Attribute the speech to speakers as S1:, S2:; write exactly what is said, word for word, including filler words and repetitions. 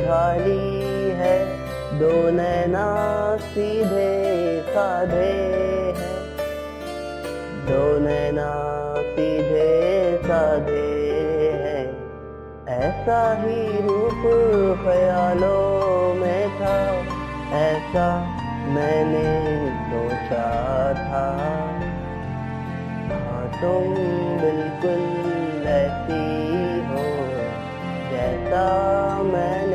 S1: निहाली है, दो नैना सीधे साधे हैं, दो नैना सीधे साधे हैं। ऐसा ही रूप ख्यालों में था, ऐसा मैंने सोचा था। हाँ तुम बिल्कुल ऐसी हो जैसा मैंने